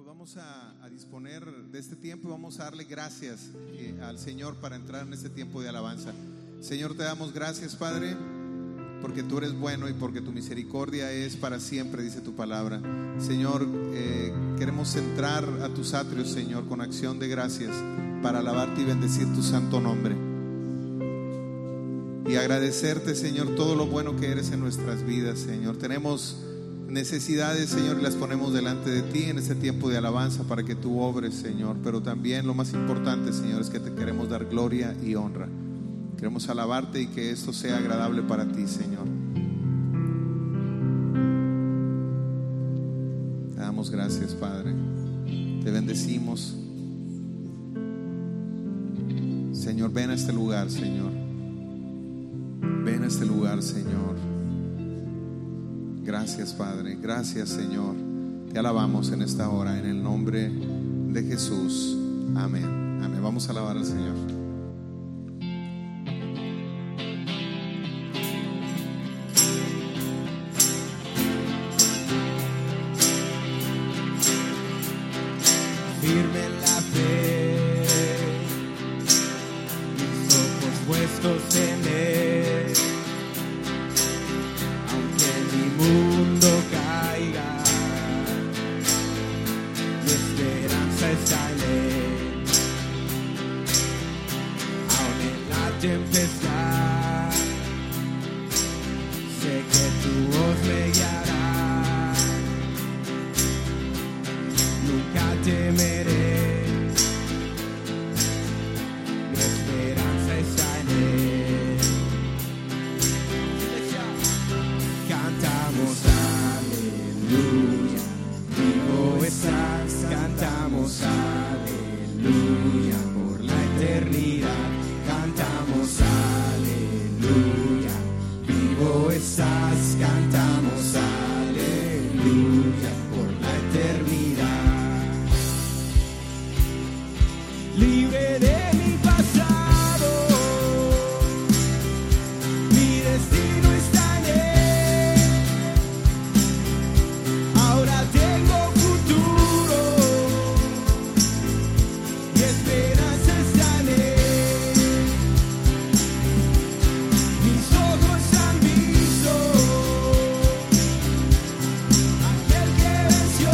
vamos a disponer de este tiempo y vamos a darle gracias al Señor para entrar en este tiempo de alabanza. Señor, te damos gracias, Padre, porque tú eres bueno y porque tu misericordia es para siempre, dice tu palabra. Señor, queremos entrar a tus atrios, Señor, con acción de gracias para alabarte y bendecir tu santo nombre y agradecerte, Señor, todo lo bueno que eres en nuestras vidas, Señor. Tenemos necesidades, Señor, y las ponemos delante de ti en este tiempo de alabanza para que tú obres, Señor. Pero también lo más importante, Señor, es que te queremos dar gloria y honra. Queremos alabarte y que esto sea agradable para ti, Señor. Te damos gracias, Padre. Te bendecimos. Señor, ven a este lugar, Señor. Ven a este lugar, Señor. Gracias, Padre. Gracias, Señor. Te alabamos en esta hora, en el nombre de Jesús. Amén. Amén. Vamos a alabar al Señor. Firme en la fe, mis ojos puestos en Él, aunque mi mundo caiga, mi esperanza está en Él. Aún en la tempestad, sé que tu voz me guiará. Nunca temeré, mi esperanza está en Él. Cantamos aleluya, vivo estás, cantamos aleluya por la eternidad. Cantamos aleluya, vivo estás, cantamos aleluya por la eternidad. Libre de mi pasado, mi destino está en Él. Ahora tengo futuro, mi esperanza está en Él. Mis ojos han visto aquel que venció,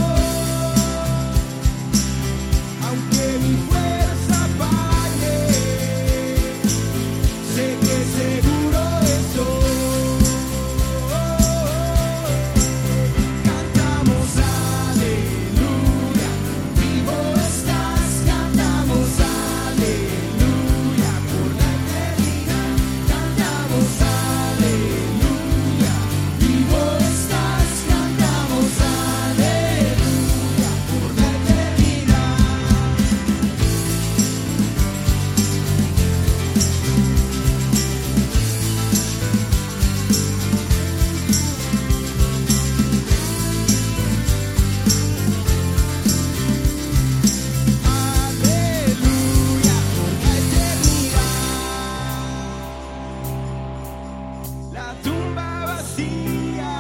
aunque mi fuerza falle, sé que seguro estoy. Cantamos aleluya, vivo estás, cantamos aleluya por la eternidad. Cantamos aleluya, vivo estás, cantamos aleluya por la eternidad. Aleluya por la eternidad. La tumba vacía,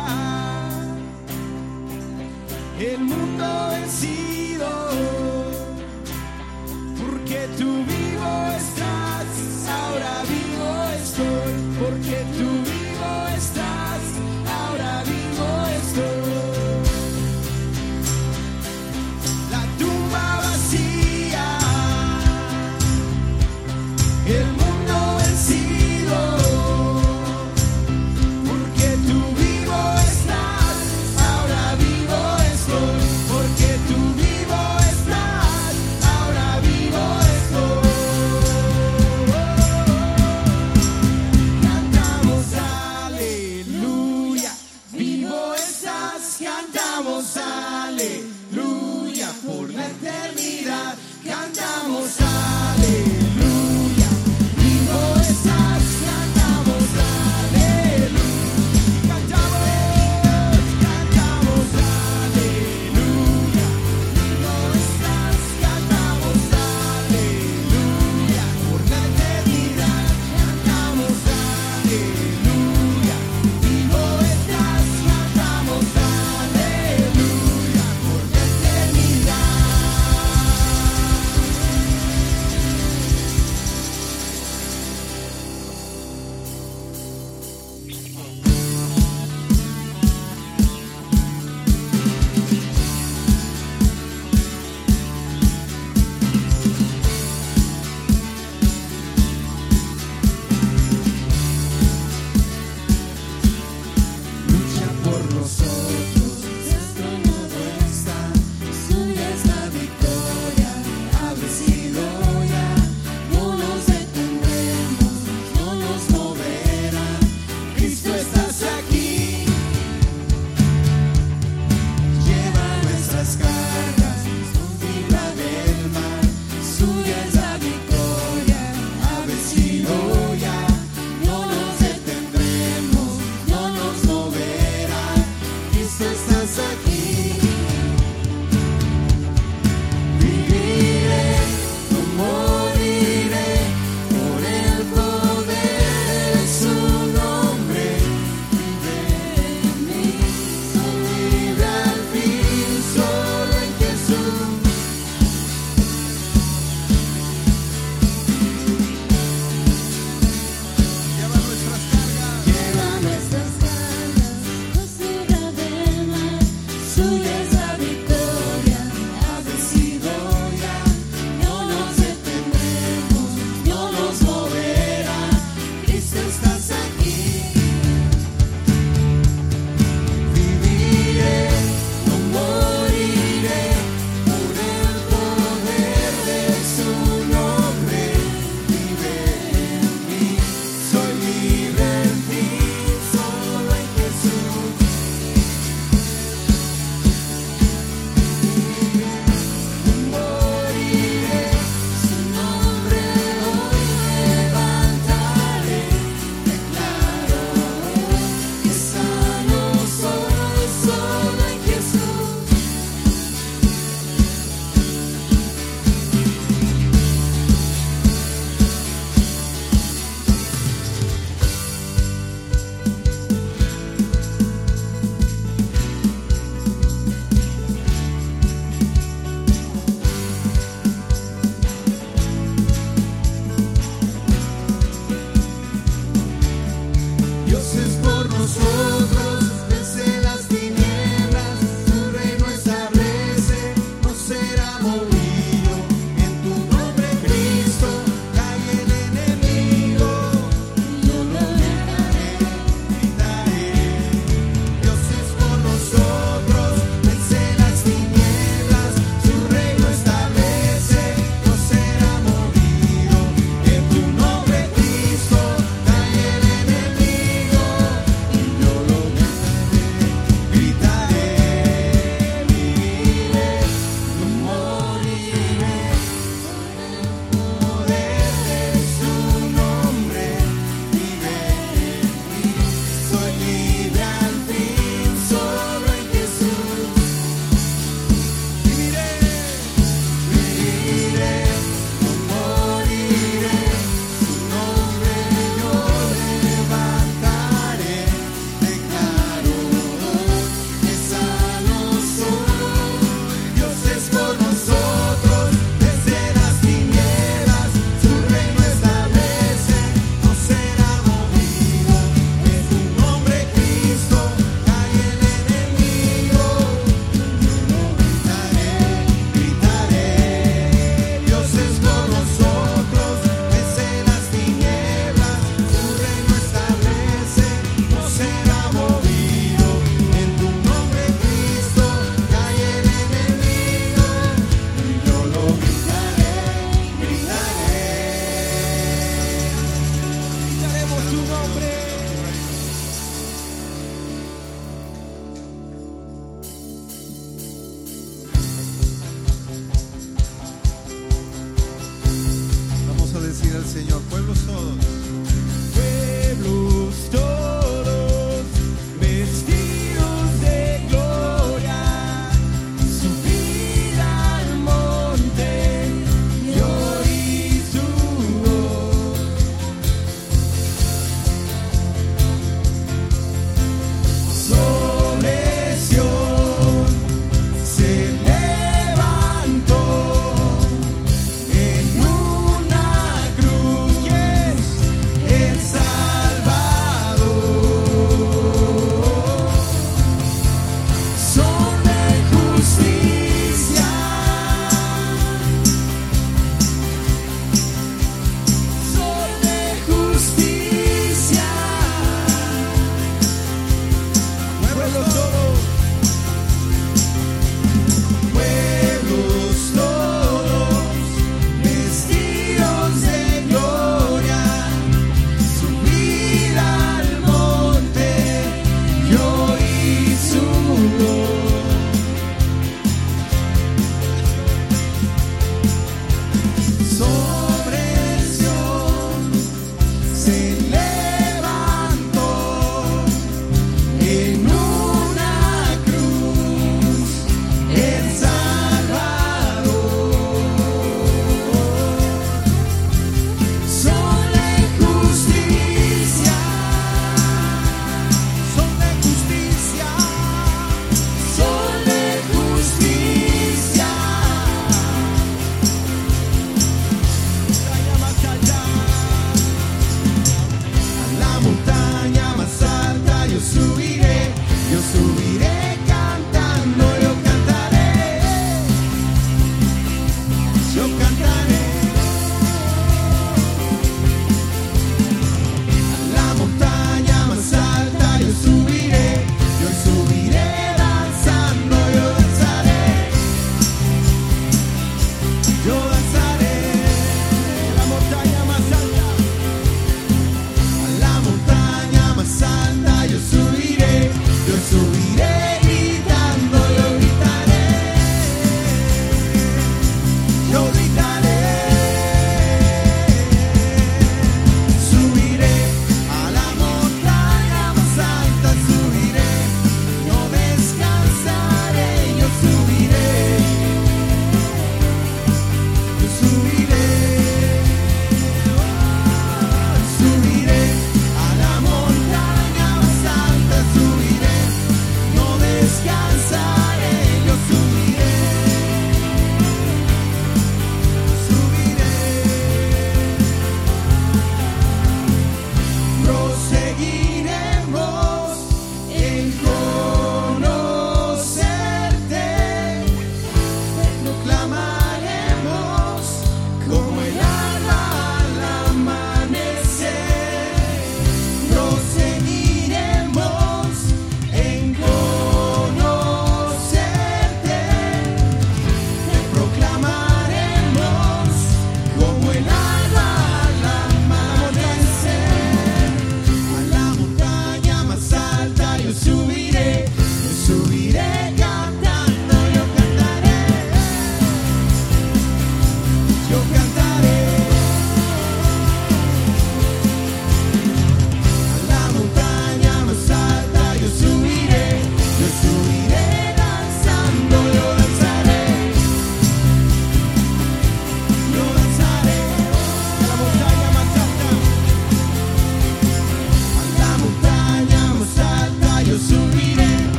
el mundo vencido, porque tú vivo estás, ahora vivo estoy, porque tú vivo estás, ahora vivo estoy. La tumba vacía, el mundo vencido, porque tú vivo estás, ahora vivo estoy, porque tú vivo estás, ahora vivo estoy. Cantamos aleluya, vivo estás, cantamos aleluya por la eternidad. Cantamos aleluya, vivo estás, cantamos aleluya. Cantamos aleluya, vivo estás, cantamos aleluya por la eternidad. Cantamos aleluya, vivo estás, cantamos aleluya por la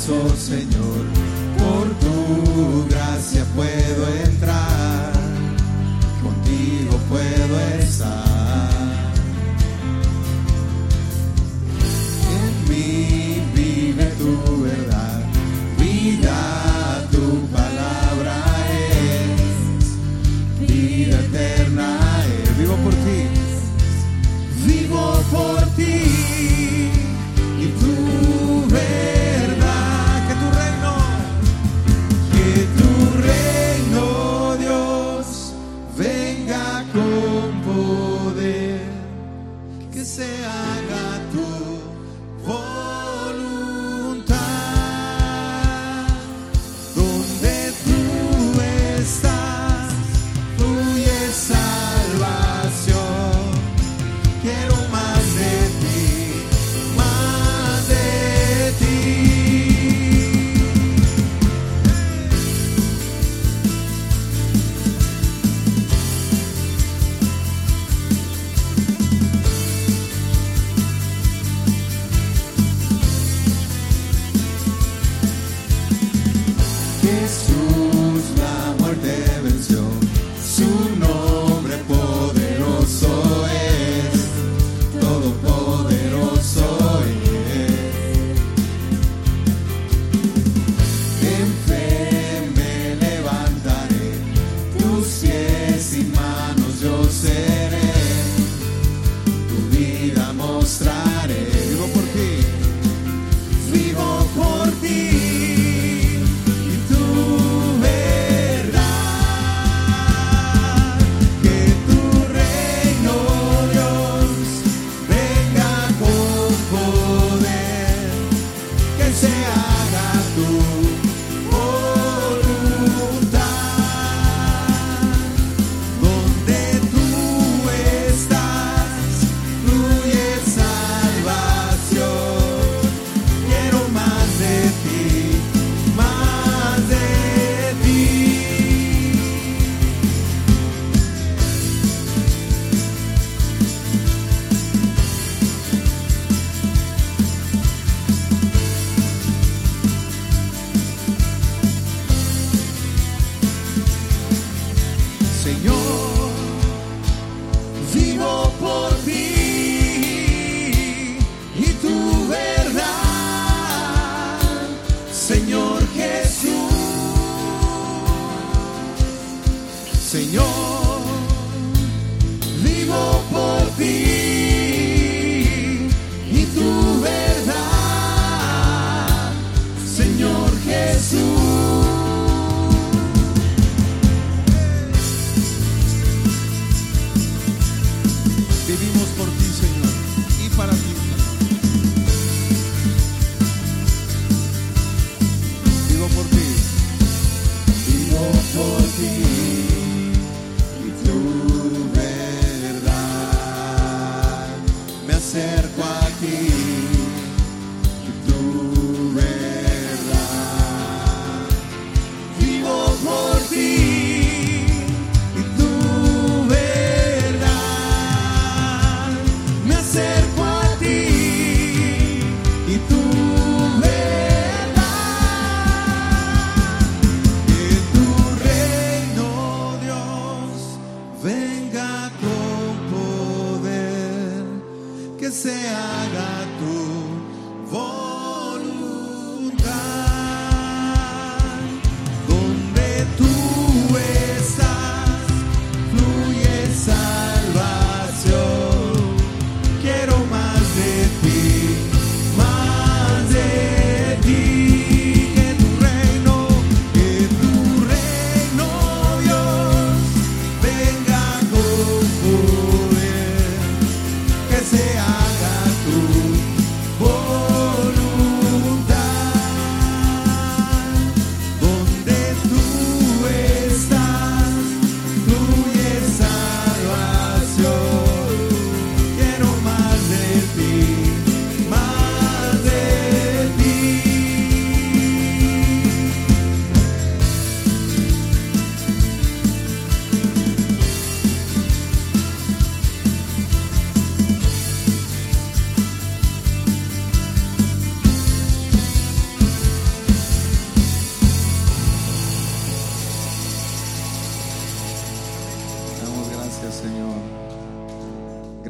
gozo, Señor, por tu gracia puedo entrar, contigo puedo estar. En mí vive tu verdad, vida, tu palabra es vida eterna. Vivo por ti, vivo por ti. Y tu verdad, que tu reino, Dios, venga con poder, que se haga tu voluntad, donde tú estás, fluye salvación. Quiero más de ti, más de ti. Jesús la muerte venció, su nombre poderoso es, todopoderoso es. En fe me levantaré, tus pies y manos yo seré, tu vida mostraré. Vivo por ti, vivo por ti. Señor, vivo por ti y tu verdad, Señor Jesús. Señor, vivo por ti y tu verdad, Señor Jesús. Vivimos por ti, Señor, y para ti. Vivo por ti. Vivo por ti y tu verdad. Me acerco a ti y tu verdad. Vivo por ti. Acerco a ti y tu verdad, que tu reino, Dios, venga con poder, que se haga tu voluntad, donde tú estás, fluye salvación. Quiero más de ti, más de ti, que tu reino, Dios, venga con poder, que se haga tu voluntad.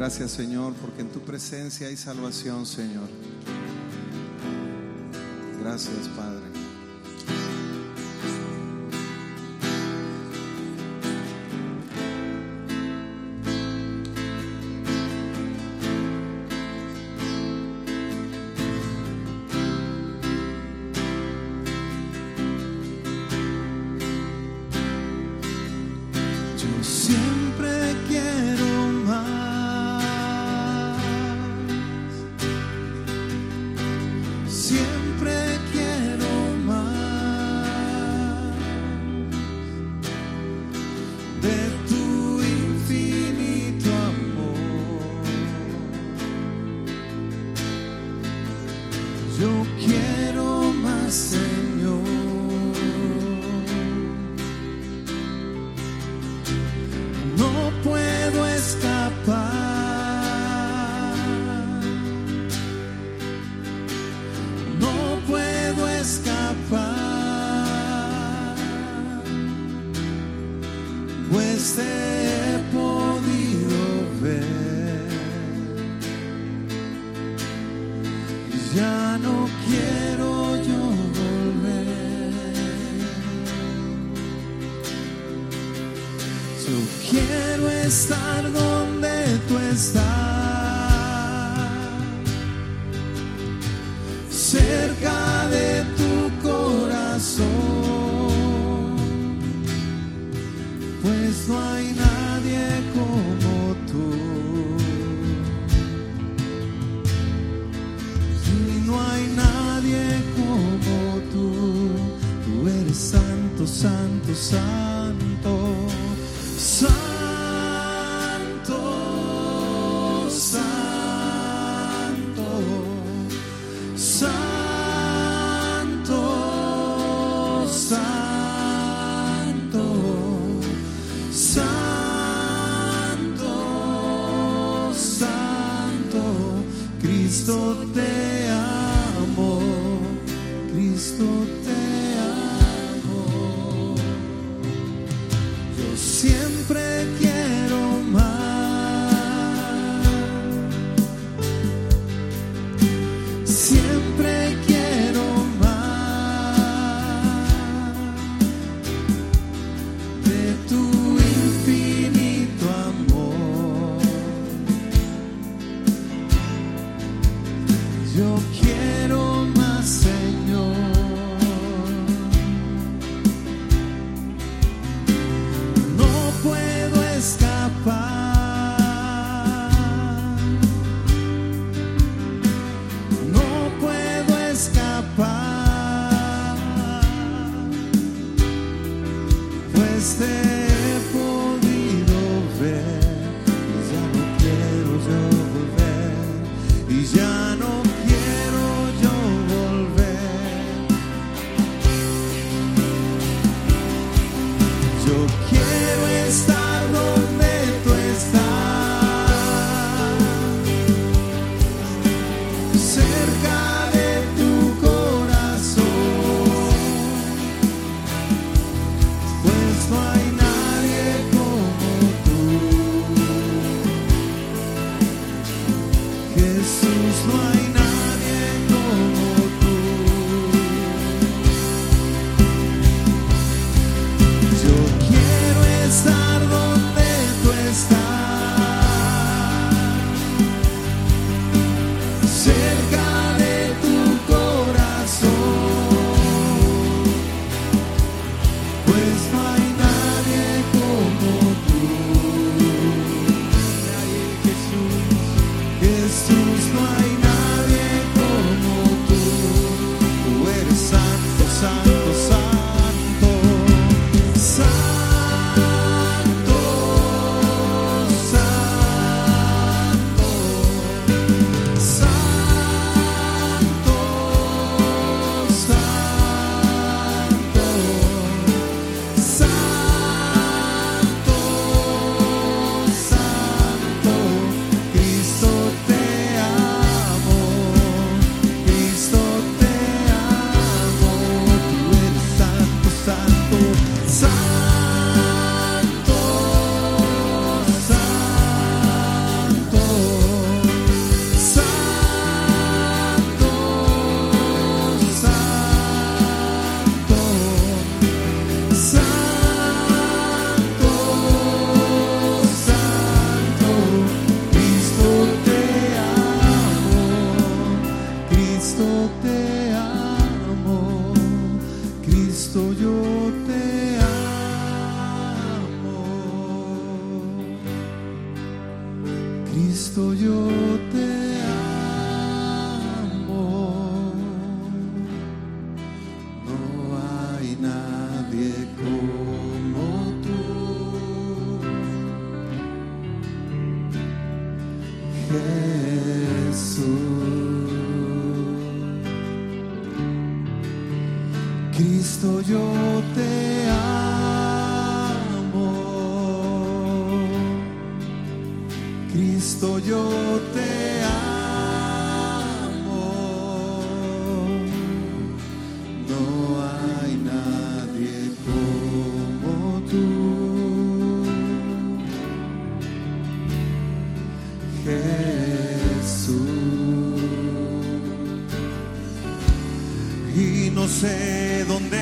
Gracias, Señor, porque en tu presencia hay salvación, Señor. Gracias, Padre. Yo siempre quiero más, siempre quiero más de tu infinito amor. Yo quiero más, Señor. No puedo escapar, no puedo escapar, pues te he podido ver. Ya no quiero yo volver. Yo quiero estar donde tú estás, cerca de tu corazón, pues no hay nadie como tú. Y no hay nadie como tú. Tú eres santo, santo, santo. Santo, santo, santo, santo, santo, santo. Cristo te amo, Cristo te amo. Yo siempre quiero más, siempre quiero más de tu infinito amor. Yo quiero más, Señor. No puedo escapar, no puedo escapar, pues te he podido ver. Ya no quiero yo volver, y ya no quiero yo volver. Yo quiero estar donde tú estás, cerca de tu corazón, pues no hay nadie como tú. Jesús, no hay nadie como tú. Yo quiero estar donde tú estás, cerca de tu corazón, pues no hay nadie como tú. Jesús, no hay nadie como tú. Tú eres santo, santo, santo, santo, santo, santo, Cristo te amo, Cristo yo te amo, Cristo yo te amo, no hay nadie como tú, Jesús. Cristo yo te amo, Cristo yo te amo, no hay nadie como tú, Jesús. Y no sé dónde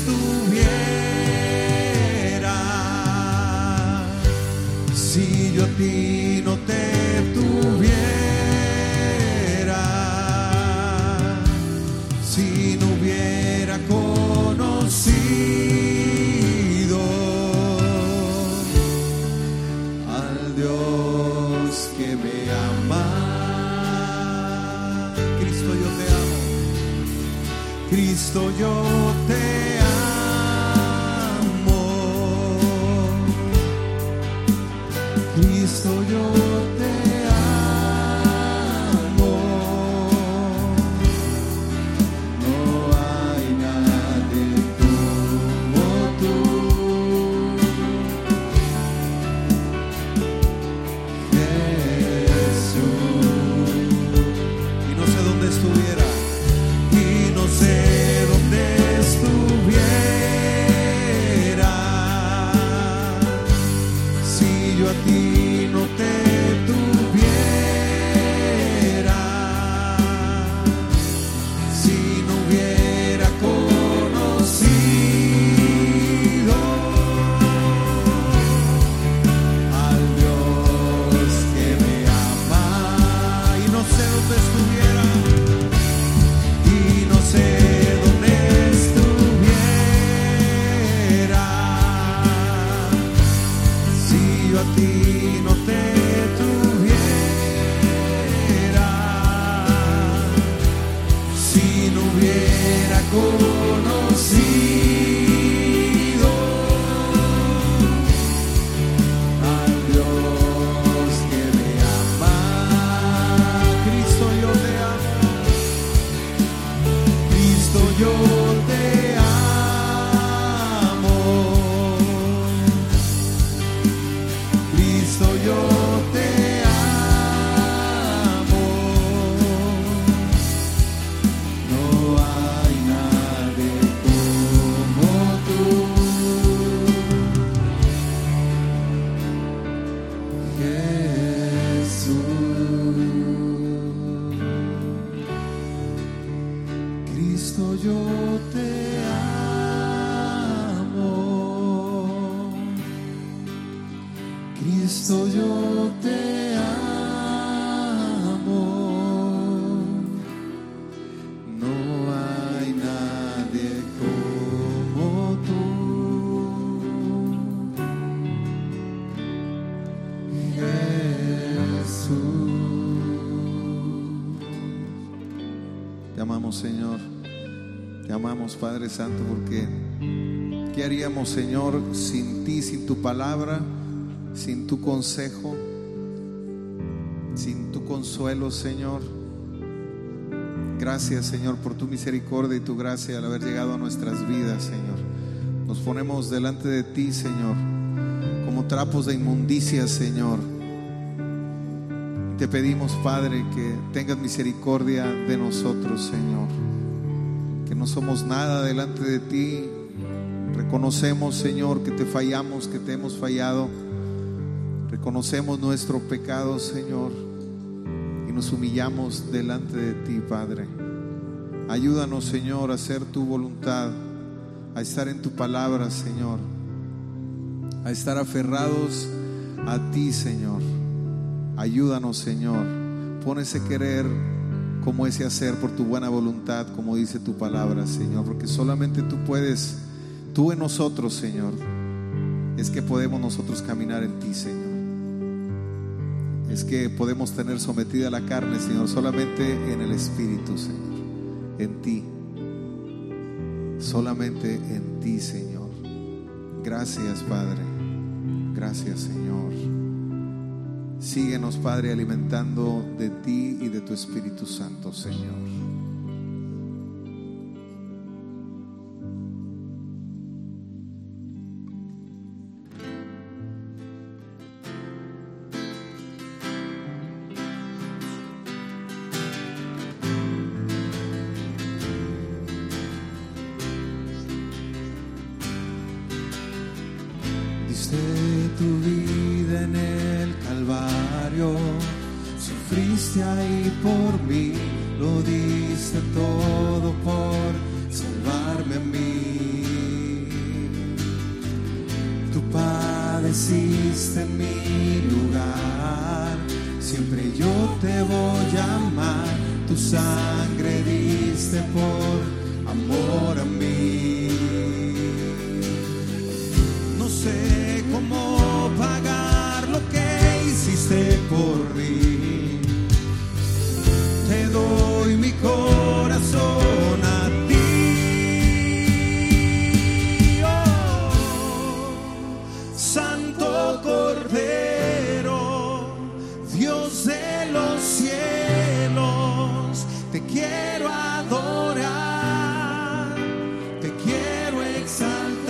estuviera si yo a ti no te tuviera, si no hubiera conocido al Dios que me ama. Cristo yo te amo, Cristo yo te amo, Cristo yo te amo, no hay nadie como tú, Jesús. Y no sé dónde estuviera, y no sé dónde estuviera si yo a ti no te tuviera, si no hubiera conocido al Dios que me ama. Y no sé dónde estuviera, y no sé dónde estuviera si yo a ti no te tuviera, si no hubiera conocido al Dios que me ama. Cristo yo te amo, Cristo yo te amo, Cristo yo te amo, no hay nadie como tú, Jesús. Cristo yo te amo, Cristo yo te amo, no hay nadie como tú, Jesús. Te amamos, Señor. Te amamos, Padre Santo, porque ¿qué haríamos, Señor, sin ti, sin tu palabra, sin tu consejo, sin tu consuelo, Señor? Gracias, Señor, por tu misericordia y tu gracia al haber llegado a nuestras vidas, Señor. Nos ponemos delante de ti, Señor, como trapos de inmundicia, Señor. Te pedimos, Padre, que tengas misericordia de nosotros, Señor, que no somos nada delante de ti. Reconocemos, Señor, que te fallamos, que te hemos fallado. Reconocemos nuestro pecado, Señor, y nos humillamos delante de ti, Padre. Ayúdanos, Señor, a hacer tu voluntad, a estar en tu palabra, Señor, a estar aferrados a ti, Señor. Ayúdanos, Señor. Pon ese querer como ese hacer por tu buena voluntad, como dice tu palabra, Señor, porque solamente tú puedes, tú en nosotros, Señor, es que podemos nosotros caminar en ti, Señor. Es que podemos tener sometida la carne, Señor, solamente en el Espíritu, Señor, en ti, solamente en ti, Señor. Gracias, Padre, gracias, Señor. Síguenos, Padre, alimentando de ti y de tu Espíritu Santo, Señor. Diste tu vida en el Calvario, sufriste ahí por mí, lo diste todo por salvarme a mí. Tú padeciste en mi lugar, siempre yo te voy a amar. Tu sangre diste por amor a mí. No sé cómo pagar lo que hiciste por mí. Te doy mi corazón a ti, oh, Santo Cordero, Dios de los cielos. Te quiero adorar, te quiero exaltar.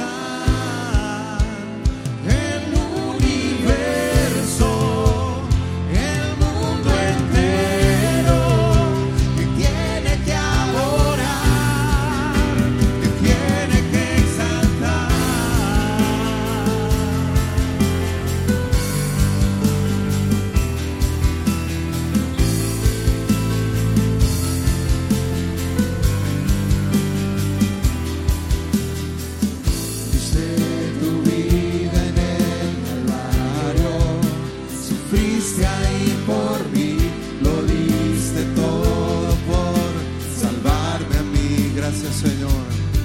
Gracias, Señor.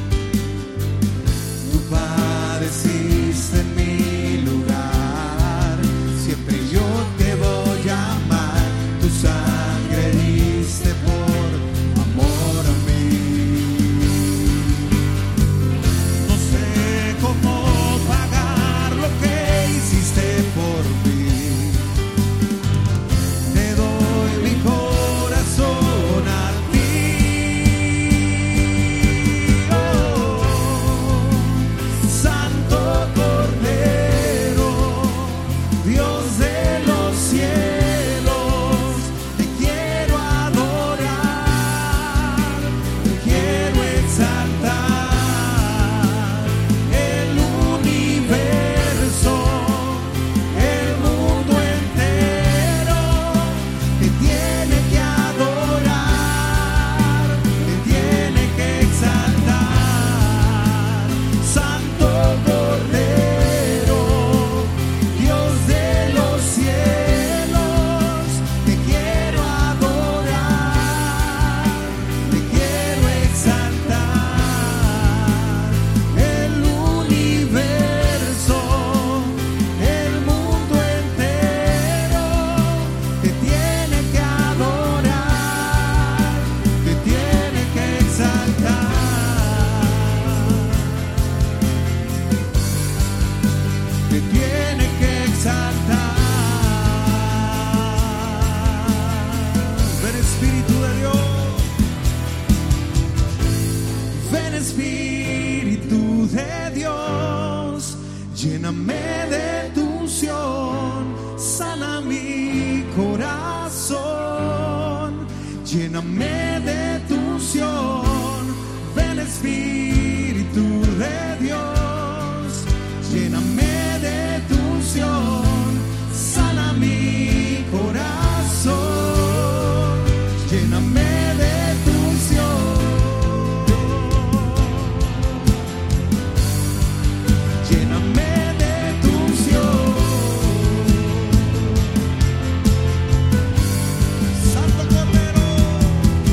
Tú padeciste en mi lugar, siempre yo te voy a amar. Tu sangre diste por amor a mí. No sé cómo pagar lo que hiciste por mí. Te doy mi corazón a ti. Lléname de tu unción, sana mi corazón. Lléname de tu unción, ven Espíritu de Dios. Lléname de tu unción, sana mi corazón. Lléname de tu unción. Santo Cordero,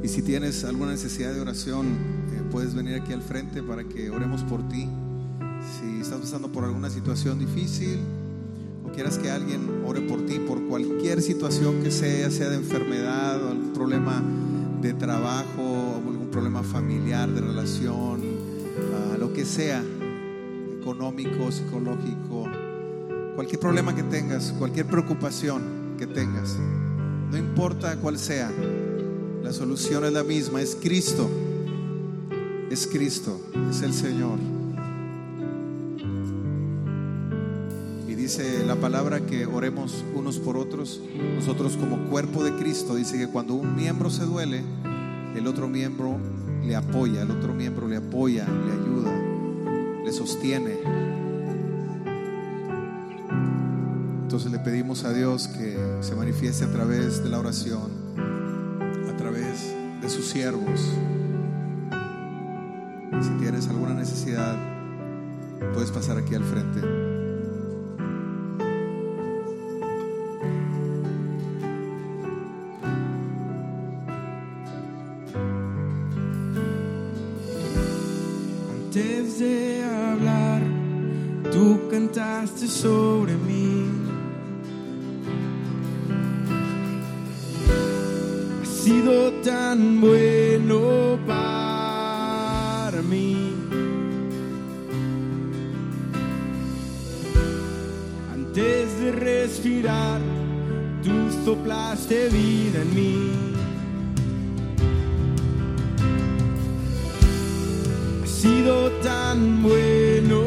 Y si tienes alguna necesidad de oración, puedes venir aquí al frente para que oremos por ti. Si estás pasando por alguna situación difícil o quieras que alguien ore por ti por cualquier situación que sea de enfermedad o algún problema de trabajo o algún problema familiar, de relación, lo que sea, económico, psicológico, cualquier problema que tengas, cualquier preocupación que tengas, no importa cuál sea, la solución es la misma, es Cristo, es el Señor. Y dice la palabra que oremos unos por otros. Nosotros como cuerpo de Cristo, dice que cuando un miembro se duele, el otro miembro le apoya, le ayuda, le sostiene. Entonces le pedimos a Dios que se manifieste a través de la oración, a través de sus siervos. Si tienes alguna necesidad, puedes pasar aquí al frente. Antes de hablar, tú cantaste sobre mí. Has sido tan bueno para mí. Antes de respirar, tú soplaste vida en mí. Has sido tan bueno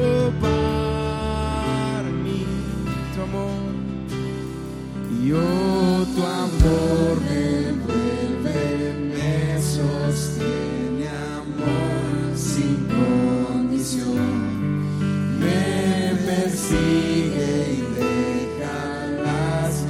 para mí, tu amor. Y oh, tu amor me envuelve, me sostiene, amor sin condición. Me persigue y deja las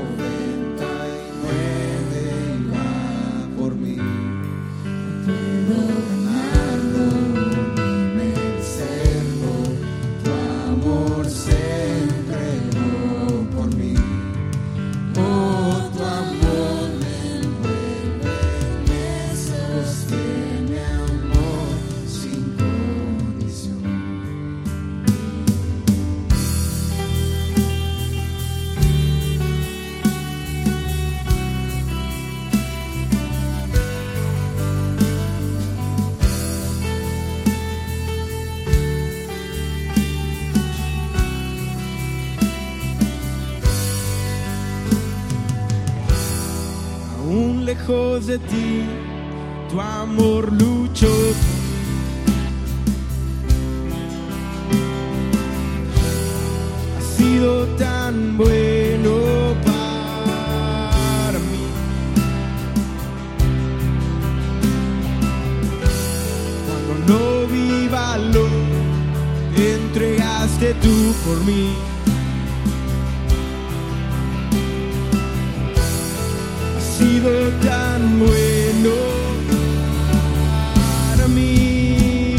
99 y va por mí. Puedo ganarlo ni merecerlo, tu amor se entregó por mí. Oh, tu amor me envuelve, me sostiene, amor sin condición. Aún lejos de ti, tu amor luchó por mí. Has sido tan bueno para mí. Cuando no vi valor, te entregaste tú por mí. Has sido tan bueno para mí.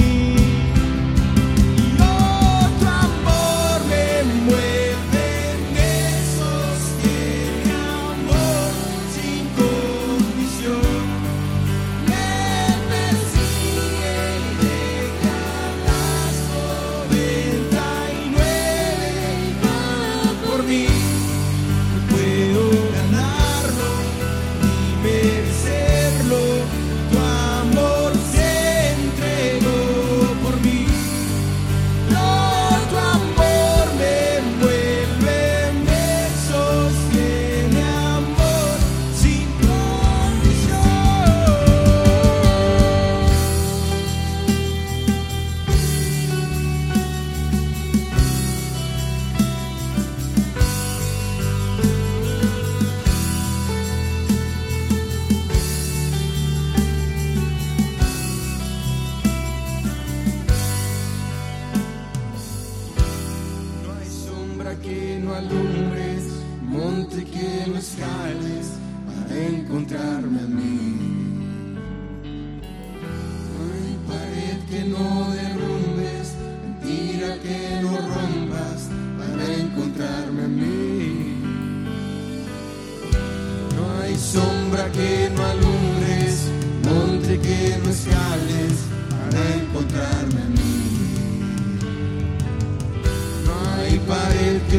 Y oh, tu amor me envuelve, me sostiene, amor sin condición. Me persigue y deja las 99 y va por mí. No puedo ganarlo ni merecerlo, tu amor se entregó por mí. Oh, tu amor me envuelve, me sostiene, amor sin condición. No hay sombra que no alumbres, monte que no escales para encontrarme a mí. No hay pared que no derrumbes, mentira que no rompas para encontrarme a mí. No hay sombra que no alumbres,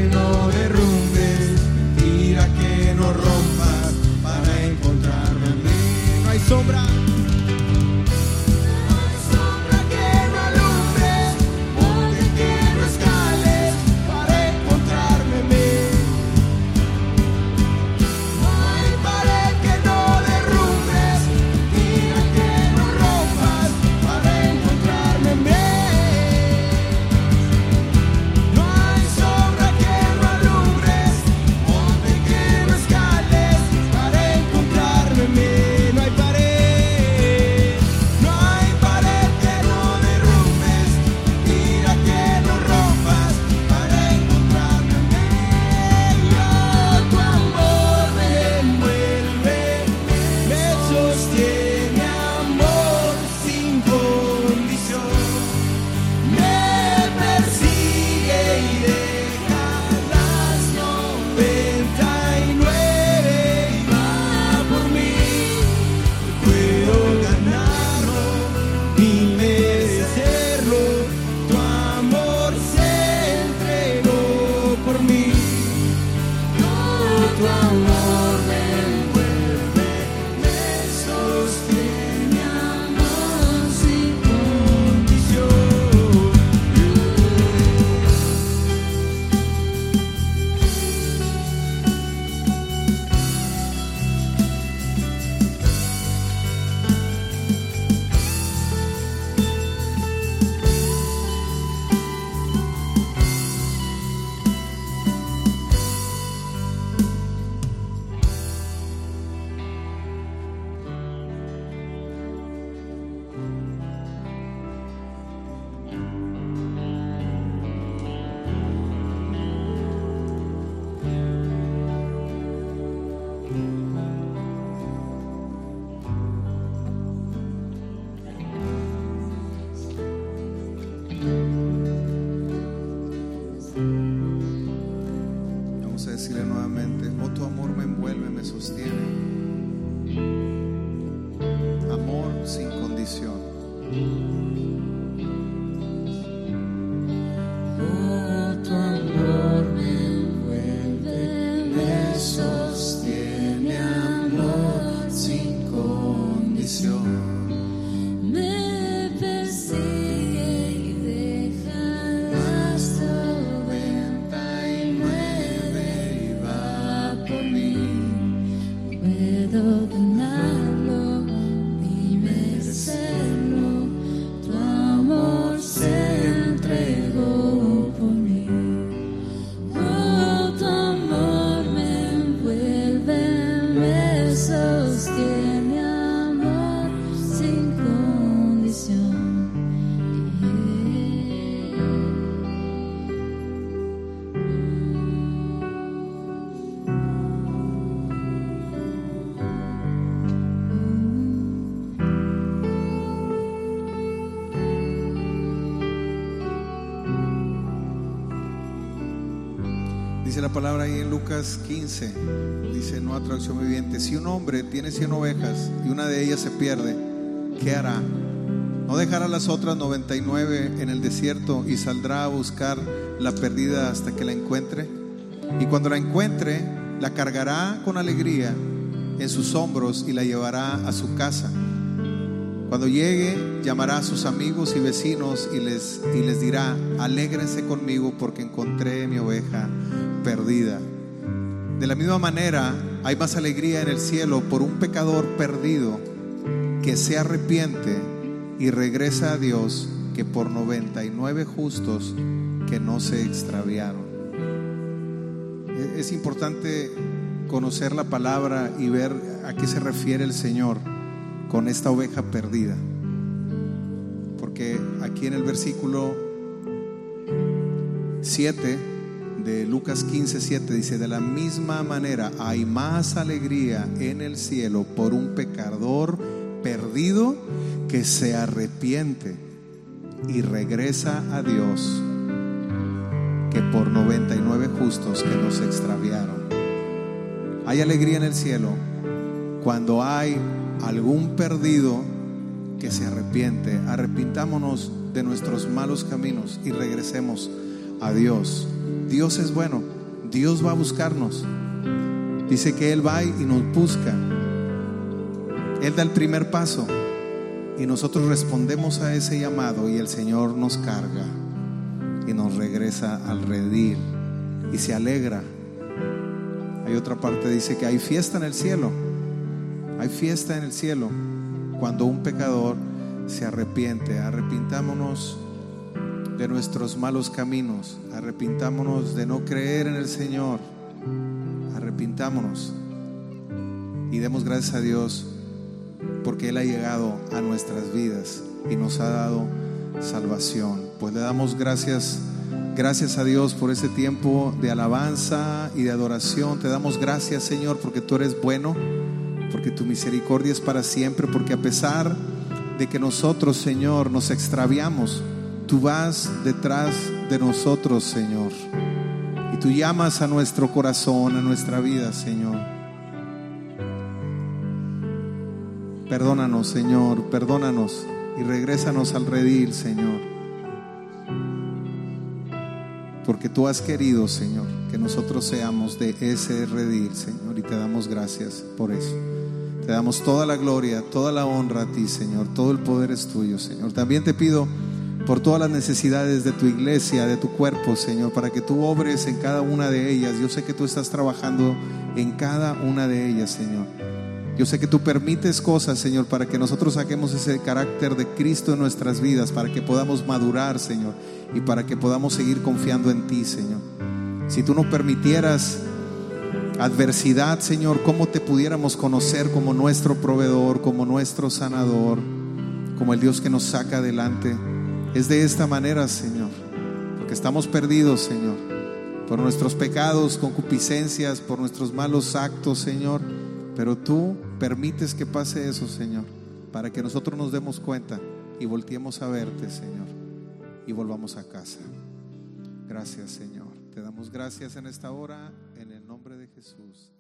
que no derrumbes, mentira que no rompas para encontrarme a mí. No hay sombra. Decirle nuevamente: oh, tu amor me envuelve, me sostiene. Amor sin condición. Oh, tu amor me envuelve, me sostiene. Amor sin condición. Me persigue y deja las tormentas y mueve y va por mí. Puedo ganarlo ni merecerlo. Tu amor se entregó por mí. Oh, tu amor me envuelve, me sostiene. Amor sin condición. Dice la palabra ahí en Lucas 15, dice Nueva Traducción Viviente: si un hombre tiene 100 ovejas y una de ellas se pierde, ¿qué hará? ¿No dejará las otras 99 en el desierto y saldrá a buscar la perdida hasta que la encuentre? Y cuando la encuentre, la cargará con alegría en sus hombros y la llevará a su casa. Cuando llegue, llamará a sus amigos y vecinos y les dirá: alégrense conmigo porque encontré mi oveja perdida. De la misma manera, hay más alegría en el cielo por un pecador perdido que se arrepiente y regresa a Dios que por 99 justos que no se extraviaron. Es importante conocer la palabra y ver a qué se refiere el Señor con esta oveja perdida, porque aquí en el versículo 7 de Lucas 15:7 dice: de la misma manera hay más alegría en el cielo por un pecador perdido que se arrepiente y regresa a Dios que por 99 justos que no se extraviaron. Hay alegría en el cielo cuando hay algún perdido que se arrepiente. Arrepintámonos de nuestros malos caminos y regresemos a Dios. Dios es bueno. Dios va a buscarnos. Dice que Él va y nos busca. Él da el primer paso y nosotros respondemos a ese llamado, y el Señor nos carga y nos regresa al redil y se alegra. Hay otra parte, dice que hay fiesta en el cielo. Hay fiesta en el cielo cuando un pecador se arrepiente. Arrepintámonos de nuestros malos caminos, arrepintámonos de no creer en el Señor, arrepintámonos y demos gracias a Dios porque Él ha llegado a nuestras vidas y nos ha dado salvación. Pues le damos gracias a Dios por ese tiempo de alabanza y de adoración. Te damos gracias, Señor, porque tú eres bueno, porque tu misericordia es para siempre, porque a pesar de que nosotros, Señor, nos extraviamos, tú vas detrás de nosotros, Señor, y tú llamas a nuestro corazón, a nuestra vida, Señor. Perdónanos, Señor, perdónanos y regrésanos al redil, Señor, porque tú has querido, Señor, que nosotros seamos de ese redil, Señor, y te damos gracias por eso. Te damos toda la gloria, toda la honra a ti, Señor. Todo el poder es tuyo, Señor. También te pido por todas las necesidades de tu iglesia, de tu cuerpo, Señor, para que tú obres en cada una de ellas. Yo sé que tú estás trabajando en cada una de ellas, Señor. Yo sé que tú permites cosas, Señor, para que nosotros saquemos ese carácter de Cristo en nuestras vidas, para que podamos madurar, Señor, y para que podamos seguir confiando en ti, Señor. Si tú no permitieras adversidad, Señor, ¿cómo te pudiéramos conocer como nuestro proveedor, como nuestro sanador, como el Dios que nos saca adelante? Es de esta manera, Señor, porque estamos perdidos, Señor, por nuestros pecados, concupiscencias, por nuestros malos actos, Señor. Pero tú permites que pase eso, Señor, para que nosotros nos demos cuenta y volteemos a verte, Señor, y volvamos a casa. Gracias, Señor. Te damos gracias en esta hora, en el nombre de Jesús.